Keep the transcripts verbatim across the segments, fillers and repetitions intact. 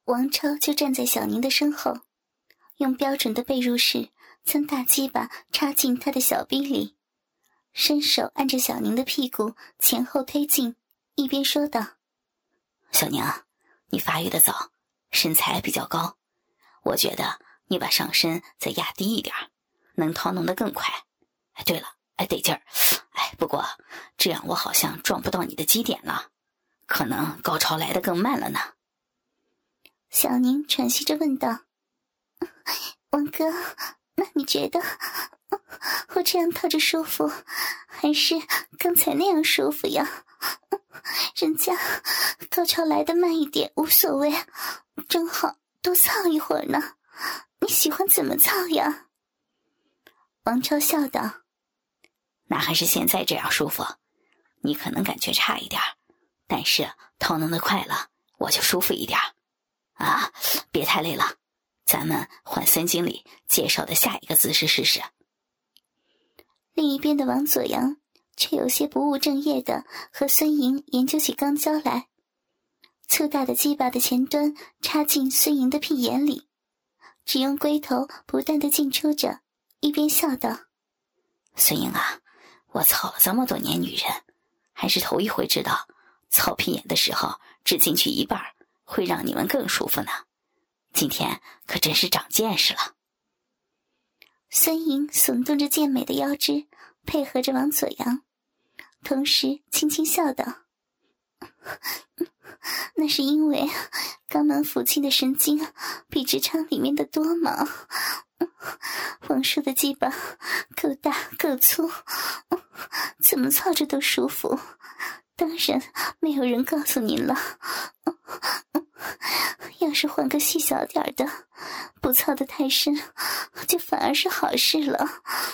王超就站在小宁的身后，用标准的背入式将大鸡巴插进她的小逼里，伸手按着小宁的屁股前后推进，一边说道： 小宁，你发育的早，身材比较高，我觉得你把上身再压低一点，能掏弄得更快。哎，对了，哎，得劲儿。哎，不过这样我好像撞不到你的基点了，可能高潮来得更慢了呢。 小宁喘息着问道：王哥，那你觉得我这样套着舒服，还是刚才那样舒服呀？人家高潮来得慢一点无所谓，正好多操一会儿呢。你喜欢怎么操呀？王超笑道： 那还是现在这样舒服，你可能感觉差一点，但是掏弄得快了，我就舒服一点。啊，别太累了，咱们换孙经理介绍的下一个姿势试试。 另一边的王左阳却有些不务正业的和孙莹研究起肛交来，粗大的鸡巴的前端插进孙莹的屁眼里，只用龟头不断的进出着，一边笑道： 孙莹啊，我操了这么多年女人，还是头一回知道操屁眼的时候只进去一半会让你们更舒服呢，今天可真是长见识了。 孙莹耸动着健美的腰肢，配合着王左阳，同时轻轻笑道：那是因为肛门附近的神经比直肠里面的多嘛。王叔的鸡巴够大够粗，怎么操着都舒服，当然没有人告诉您了。要是换个细小点的，不操得太深，就反而是好事了。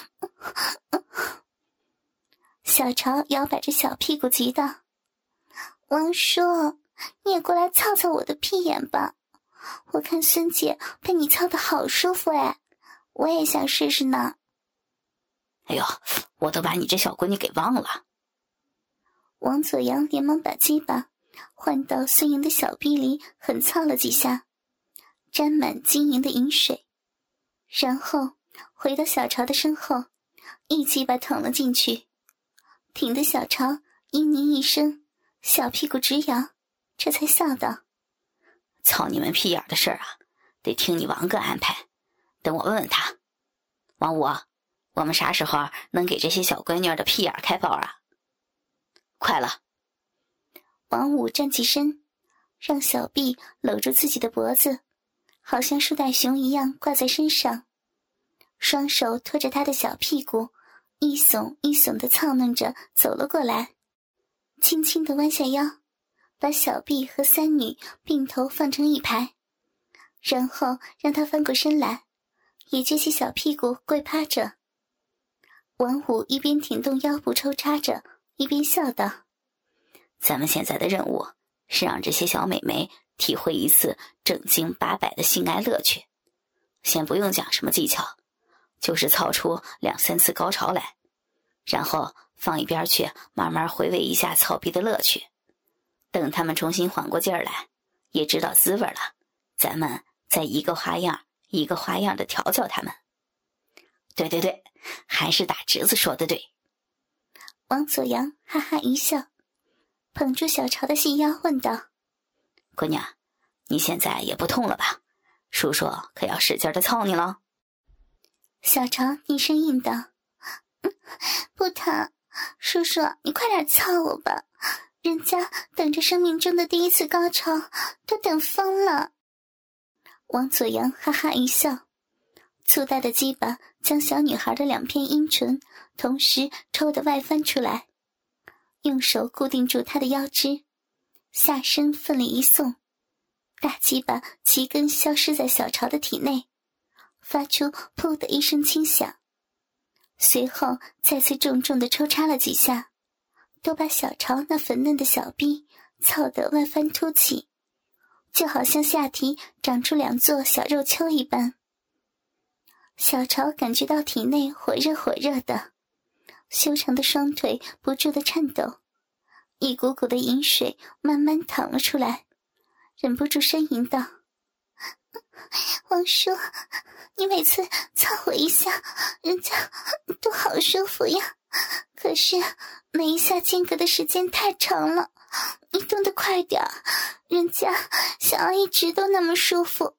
小潮摇摆着小屁股急道：王叔，你也过来操操我的屁眼吧，我看孙姐被你操得好舒服哎，我也想试试呢。 哎呦，我都把你这小闺女给忘了。 王左阳连忙把鸡巴换到孙莹的小臂里狠操了几下，沾满晶莹的饮水，然后回到小潮的身后，一鸡巴捅了进去，挺得小潮嘤咛一声，小屁股直摇，这才笑道： 操你们屁眼的事儿啊，得听你王哥安排，等我问问他。王五，我们啥时候能给这些小闺女的屁眼开包啊？快了。 王五站起身，让小臂搂住自己的脖子，好像树袋熊一样挂在身上，双手托着他的小屁股，一耸一耸地操弄着走了过来，轻轻地弯下腰，把小臂和三女并头放成一排，然后让他翻过身来，也撅起小屁股跪趴着。王五一边挺动腰部抽插着，一边笑道： 咱们现在的任务是让这些小美眉体会一次正经八百的性爱乐趣，先不用讲什么技巧，就是操出两三次高潮来，然后放一边去慢慢回味一下操逼的乐趣，等他们重新缓过劲儿来，也知道滋味了，咱们再一个花样一个花样的调教他们。对对对，还是大侄子说的对。 王左阳哈哈一笑，捧住小潮的细腰问道： 姑娘，你现在也不痛了吧？叔叔可要使劲的操你了。 小潮低声应道：嗯，不疼，叔叔你快点操我吧，人家等着生命中的第一次高潮都等疯了。王左阳哈哈一笑，粗大的鸡巴将小女孩的两片阴唇同时抽得外翻出来，用手固定住她的腰肢，下身奋力一送，大鸡巴齐根消失在小潮的体内，发出噗的一声轻响，随后再次重重地抽插了几下，都把小潮那粉嫩的小逼操得外翻凸起，就好像下体长出两座小肉丘一般。小潮感觉到体内火热火热的，修长的双腿不住地颤抖，一股股的饮水慢慢淌了出来，忍不住呻吟道： 王叔，你每次操我一下，人家都好舒服呀。可是每一下间隔的时间太长了，你动得快点，人家想要一直都那么舒服。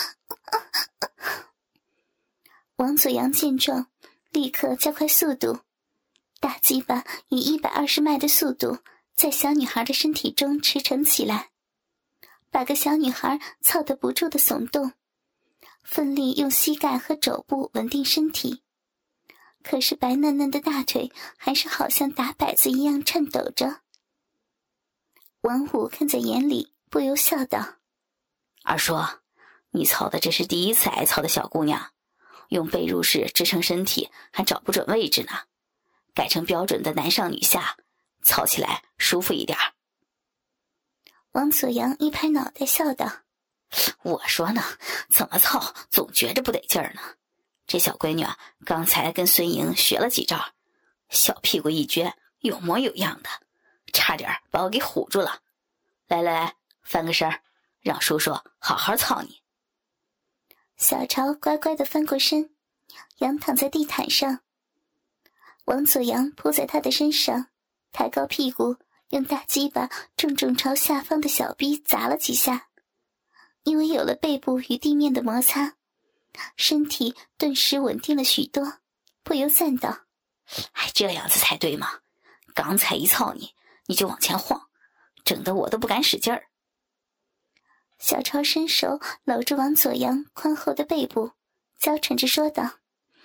王祖阳见状，立刻加快速度，大鸡巴以一百二十迈的速度在小女孩的身体中驰骋起来，把个小女孩操得不住的耸动，奋力用膝盖和肘部稳定身体。可是白嫩嫩的大腿还是好像打摆子一样颤抖着。王五看在眼里，不由笑道： 二叔，你操的这是第一次挨操的小姑娘，用背入式支撑身体还找不准位置呢，改成标准的男上女下，操起来舒服一点。 王祖阳一拍脑袋笑道： 我说呢，怎么操总觉着不得劲儿呢。这小闺女啊，刚才跟孙莹学了几招，小屁股一撅，有模有样的，差点把我给唬住了。来来来，翻个身儿，让叔叔好好操你。 小潮乖乖地翻过身，仰躺在地毯上。王祖阳扑在他的身上，抬高屁股，用大鸡巴重重朝下方的小臂砸了几下。因为有了背部与地面的摩擦，身体顿时稳定了许多，不由赞道： 哎，这样子才对嘛，刚才一操你，你就往前晃，整得我都不敢使劲儿。 小超伸手搂住王左阳宽厚的背部，娇嗔着说道：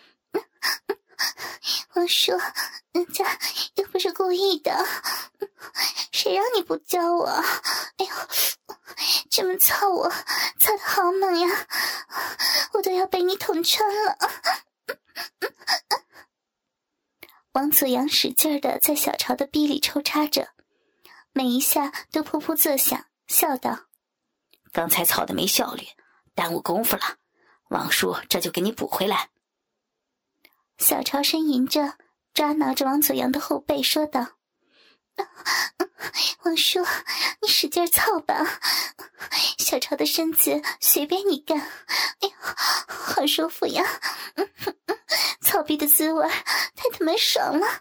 王叔，人家又不是故意的，谁让你不教我？哎呦，这么操我，操得好猛呀，我都要被你捅穿了。王祖阳使劲地在小潮的逼里抽插着，每一下都噗噗作响，笑道： 刚才操的没效率，耽误功夫了，王叔这就给你补回来。 小潮呻吟着，抓挠着王祖阳的后背，说道：王叔，你使劲操吧，小潮的身子随便你干，哎呦，好舒服呀，操逼的滋味太他妈爽了。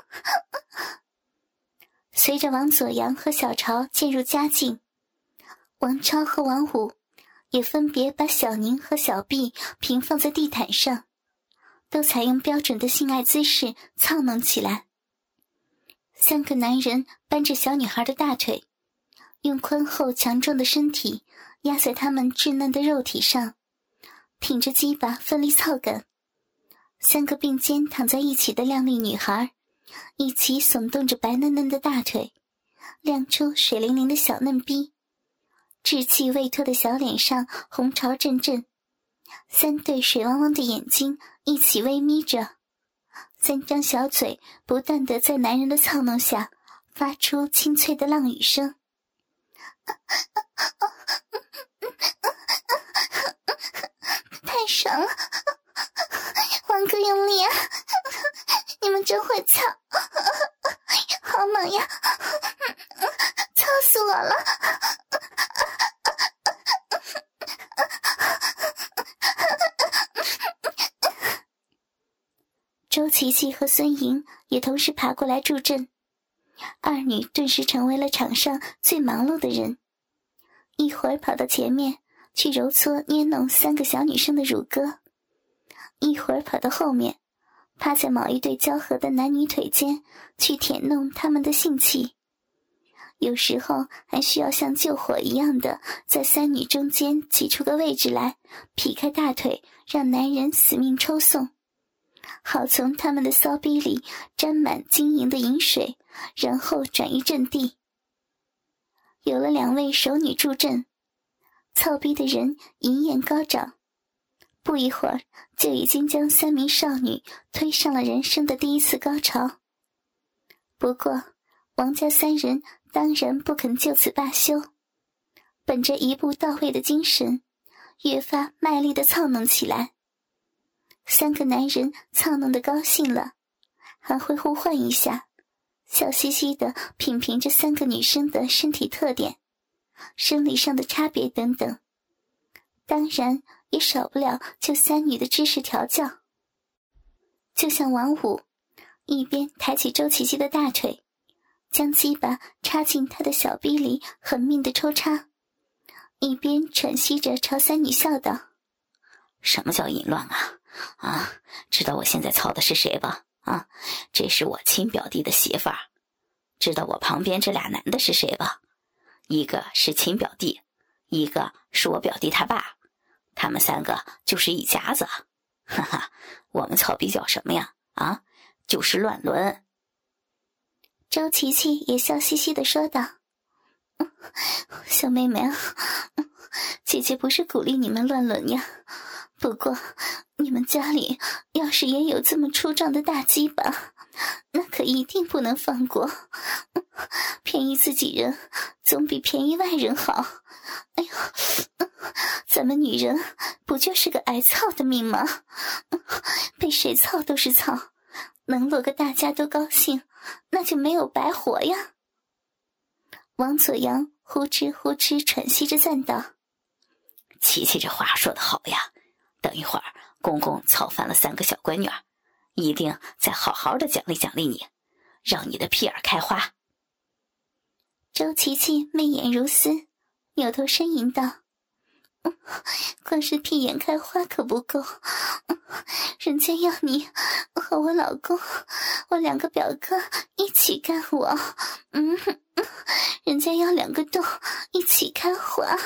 随着王祖阳和小潮渐入佳境，王超和王五也分别把小宁和小毕平放在地毯上，都采用标准的性爱姿势操弄起来。三个男人扳着小女孩的大腿，用宽厚强壮的身体压在她们稚嫩的肉体上，挺着鸡巴奋力操干。三个并肩躺在一起的靓丽女孩一起耸动着白嫩嫩的大腿，亮出水灵灵的小嫩逼，稚气未脱的小脸上红潮阵阵，三对水汪汪的眼睛一起微眯着，三张小嘴不断地在男人的操弄下发出清脆的浪语声。太爽了，王哥用力啊，你们真会操，好猛呀，操死我了。周琪琪和孙莹也同时爬过来助阵，二女顿时成为了场上最忙碌的人，一会儿跑到前面去揉搓捏弄三个小女生的乳沟，一会儿跑到后面趴在某一对交合的男女腿间去舔弄他们的性器，有时候还需要像救火一样的在三女中间挤出个位置来，劈开大腿让男人死命抽送，好从他们的骚逼里沾满晶莹的饮水，然后转移阵地。有了两位熟女助阵，操逼的人淫焰高涨，不一会儿就已经将三名少女推上了人生的第一次高潮。不过王家三人当然不肯就此罢休，本着一步到位的精神，越发卖力地操弄起来。三个男人操弄得高兴了，还会互换一下，笑嘻嘻地品评着三个女生的身体特点、生理上的差别等等。 当然也少不了就三女的知识调教。就像王五一边抬起周琪琪的大腿，将鸡巴插进她的小逼里狠命的抽插，一边喘息着朝三女笑道： 什么叫淫乱啊？啊，知道我现在操的是谁吧？啊，这是我亲表弟的媳妇儿。知道我旁边这俩男的是谁吧？一个是亲表弟，一个是我表弟他爸，他们三个就是一家子。哈哈，我们操逼叫什么呀？啊，就是乱伦。 周琪琪也笑嘻嘻地说道：小妹妹啊，姐姐不是鼓励你们乱伦呀，不过你们家里要是也有这么粗壮的大鸡巴，那可一定不能放过。便宜自己人总比便宜外人好。哎呦，咱们女人不就是个挨操的命吗？被谁操都是操，能落个大家都高兴，那就没有白活呀。王左阳呼哧呼哧喘息着赞道： 琪琪这话说得好呀，等一会儿公公操翻了三个小闺女儿，一定再好好的奖励奖励你，让你的屁眼开花。 周琪琪媚眼如丝，扭头呻吟道：光是屁眼开花可不够，人家要你和我老公我两个表哥一起干我，嗯，人家要两个洞一起开花。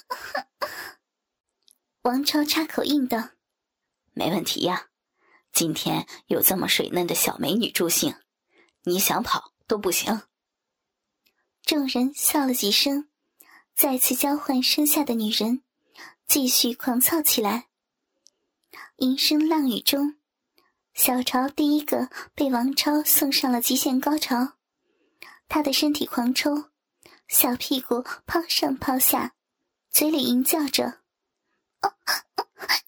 王超插口应道： 没问题呀，今天有这么水嫩的小美女助兴，你想跑都不行。 众人笑了几声，再次交换身下的女人，继续狂操起来。银声浪语中，小潮第一个被王超送上了极限高潮，他的身体狂抽，小屁股抛上抛下，嘴里吟叫着：哦哦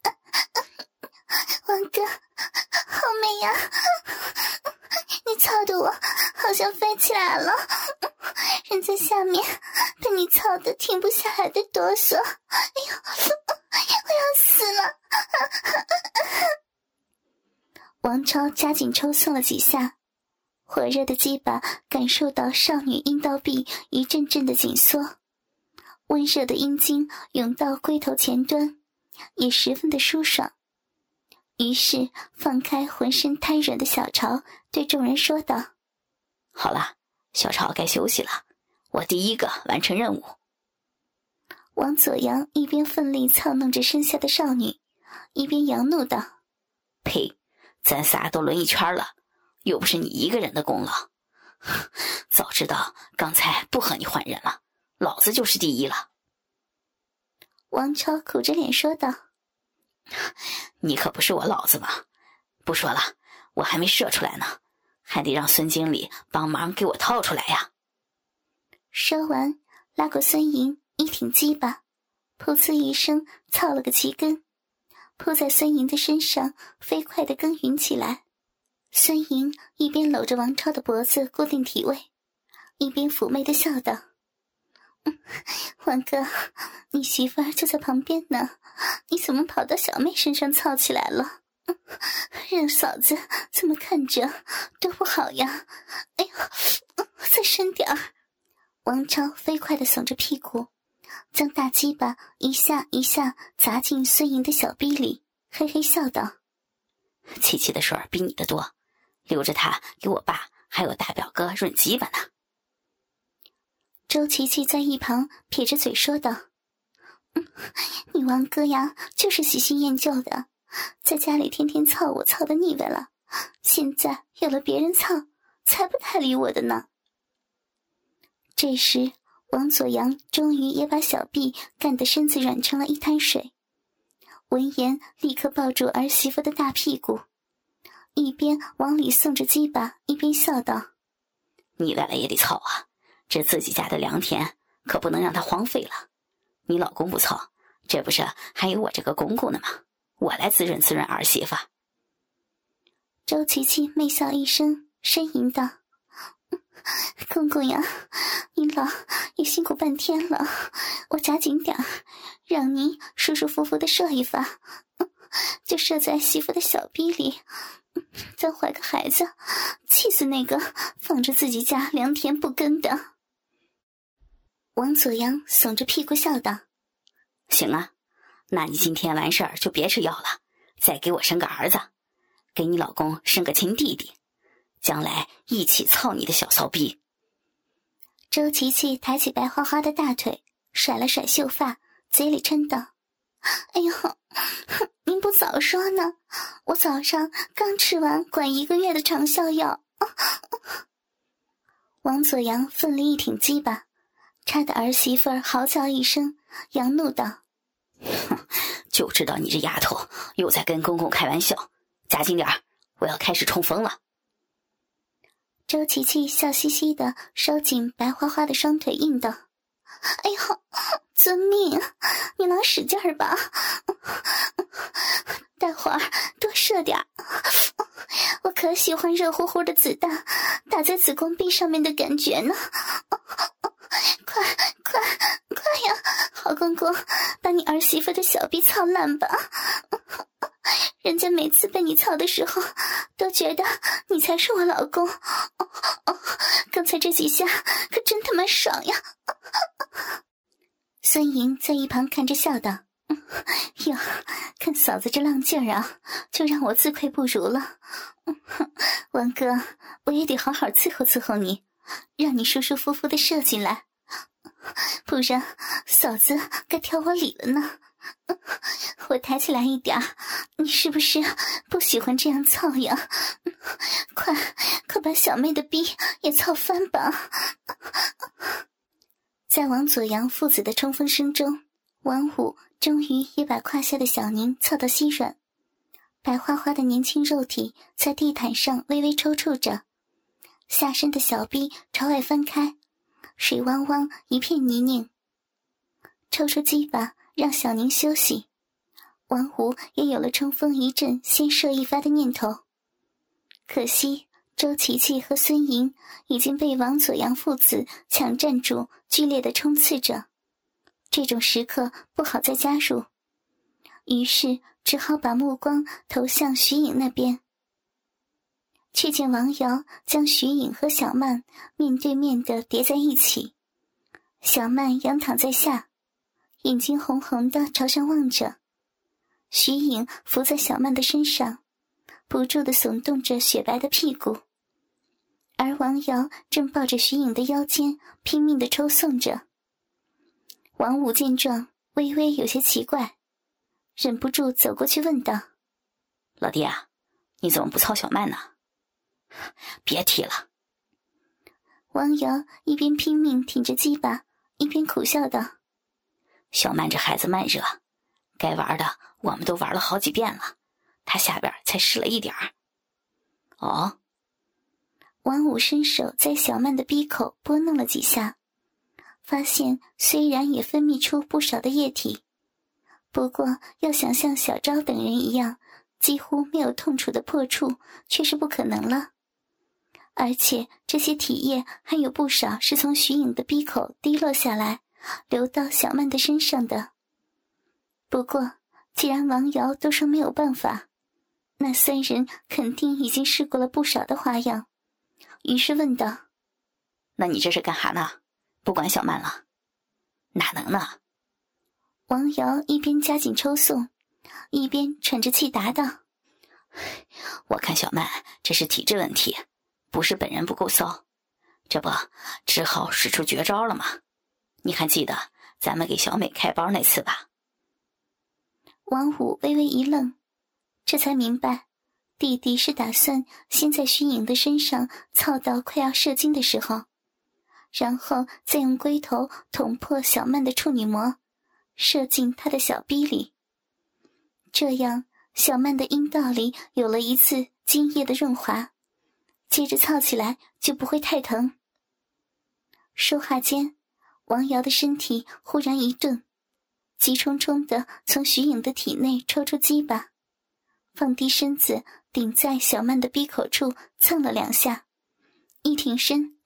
王哥好美呀，你操得我好像飞起来了，人在下面被你操得停不下来的哆嗦，哎呦，我要死了。王超加紧抽送了几下，火热的鸡巴感受到少女阴道壁一阵阵的紧缩，温热的阴茎涌到龟头前端，也十分的舒爽。于是放开浑身瘫软的小潮，对众人说道： 好了，小潮该休息了，我第一个完成任务。 王左阳一边奋力操弄着身下的少女，一边扬怒道： 呸，咱仨都轮一圈了，又不是你一个人的功劳。早知道刚才不和你换人了，老子就是第一了。 王超苦着脸说道： 你可不是我老子吗？不说了，我还没射出来呢，还得让孙经理帮忙给我套出来呀。 说完，拉过孙莹，一挺鸡巴，噗呲一声操了个齐根，扑在孙莹的身上，飞快地耕耘起来。孙莹一边搂着王超的脖子固定体位，一边妩媚地笑道：嗯，王哥，你媳妇儿就在旁边呢，你怎么跑到小妹身上操起来了？嗯，让嫂子怎么看着多不好呀。哎呦，嗯，再深点儿。王超飞快地耸着屁股，将大鸡巴一下一下砸进孙莹的小逼里，嘿嘿笑道： 琪琪的水儿比你的多，留着它给我爸还有大表哥润鸡巴呢。 周琪琪在一旁撇着嘴说道：嗯，你王哥呀就是喜新厌旧的，在家里天天操我操的腻歪了，现在有了别人操才不太理我的呢。这时王左阳终于也把小臂干得身子软成了一滩水，闻言立刻抱住儿媳妇的大屁股，一边往里送着鸡巴，一边笑道： 腻歪了也得操啊，这自己家的良田可不能让它荒废了。你老公不操，这不是还有我这个公公呢吗？我来滋润滋润儿媳妇。周琪琪媚笑一声，呻吟道： 公公呀，你老也辛苦半天了，我夹紧点儿，让您舒舒服服的射一发，就射在媳妇的小逼里，再怀个孩子，气死那个放着自己家良田不耕的。王左阳耸着屁股笑道： 行啊，那你今天完事儿就别吃药了，再给我生个儿子，给你老公生个亲弟弟，将来一起操你的小骚逼。 周琪琪抬起白花花的大腿，甩了甩秀发，嘴里嗔道：哎呦，您不早说呢，我早上刚吃完管一个月的长效药。王左阳奋力一挺鸡巴，差的儿媳妇儿嚎叫一声，扬怒道： 哼，就知道你这丫头又在跟公公开玩笑，夹紧点儿，我要开始冲锋了。 周琪琪笑嘻嘻地收紧白花花的双腿，应道：哎呦，遵命，你老使劲儿吧，待会儿多射点儿，我可喜欢热乎乎的子弹打在子宫壁上面的感觉呢。快快快呀，好公公，把你儿媳妇的小臂操烂吧，人家每次被你操的时候都觉得你才是我老公。哦哦，刚才这几下可真他妈爽呀。孙莹在一旁看着笑道：哟，看嫂子这浪劲儿啊，就让我自愧不如了。王哥，我也得好好伺候伺候你，让你舒舒服服的射进来，不然嫂子该挑我理了呢。我抬起来一点，你是不是不喜欢这样操呀？快快把小妹的逼也操翻吧。在王左阳父子的冲锋声中，王五终于也把胯下的小宁操到稀软，白花花的年轻肉体在地毯上微微抽搐着，下身的小臂朝外翻开，水汪汪一片泥泞。抽出鸡巴让小宁休息，王五也有了冲锋一阵先射一发的念头。可惜周琪琪和孙莹已经被王左阳父子抢占住，剧烈地冲刺着，这种时刻不好再加入，于是只好把目光投向徐颖那边。却见王瑶将徐颖和小曼面对面地叠在一起，小曼仰躺在下，眼睛红红的朝上望着，徐颖伏在小曼的身上，不住地耸动着雪白的屁股，而王瑶正抱着徐颖的腰间拼命地抽送着。王五见状微微有些奇怪，忍不住走过去问道： 老弟啊，你怎么不操小曼呢？别提了。 王瑶一边拼命挺着鸡巴，一边苦笑道： 小曼这孩子慢热，该玩的我们都玩了好几遍了，她下边才湿了一点儿。哦。 王五伸手在小曼的鼻口拨弄了几下，发现虽然也分泌出不少的液体，不过要想像小昭等人一样几乎没有痛楚的破处却是不可能了，而且这些体液还有不少是从徐颖的鼻口滴落下来流到小曼的身上的。不过既然王瑶都说没有办法，那三人肯定已经试过了不少的花样，于是问道： 那你这是干哈呢？不管小曼了？哪能呢？ 王瑶一边加紧抽送，一边喘着气答道： 我看小曼这是体质问题，不是本人不够骚，这不只好使出绝招了吗？你还记得咱们给小美开包那次吧？ 王五微微一愣，这才明白弟弟是打算先在徐颖的身上操到快要射精的时候，然后再用龟头捅破小曼的处女膜，射进她的小逼里。这样小曼的阴道里有了一次精液的润滑，接着操起来就不会太疼。说话间，王瑶的身体忽然一顿，急冲冲地从徐颖的体内抽出鸡巴，放低身子顶在小曼的逼口处蹭了两下，一挺身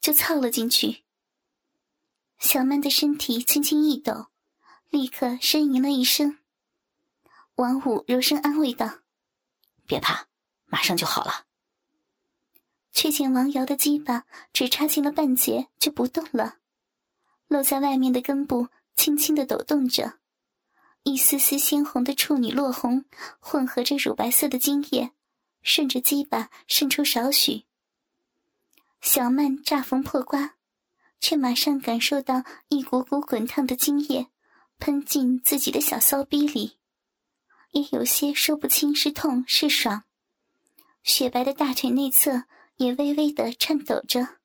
就操了进去。小曼的身体轻轻一抖，立刻呻吟了一声。王五柔声安慰道： 别怕，马上就好了。 却见王瑶的鸡巴只插进了半截就不动了，露在外面的根部轻轻地抖动着，一丝丝鲜红的处女落红混合着乳白色的精液，顺着鸡巴渗出少许。小曼乍逢破瓜，却马上感受到一股股滚烫的精液喷进自己的小骚逼里，也有些说不清是痛是爽，雪白的大腿内侧也微微地颤抖着。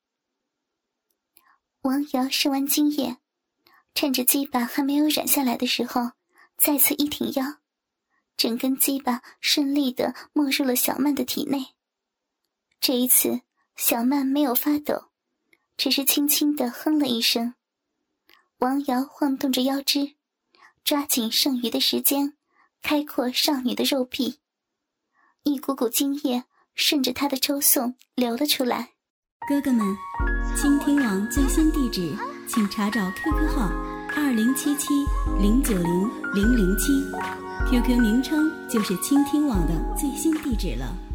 王瑶射完精液，趁着鸡巴还没有软下来的时候，再次一挺腰，整根鸡巴顺利地没入了小曼的体内。这一次小曼没有发抖，只是轻轻地哼了一声。王瑶晃动着腰肢，抓紧剩余的时间，开阔少女的肉壁，一股股精液顺着她的抽送流了出来。 哥哥们，倾听网最新地址请查找 Q Q 号二零七七零九零零零七 ，Q Q 名称就是倾听网的最新地址了。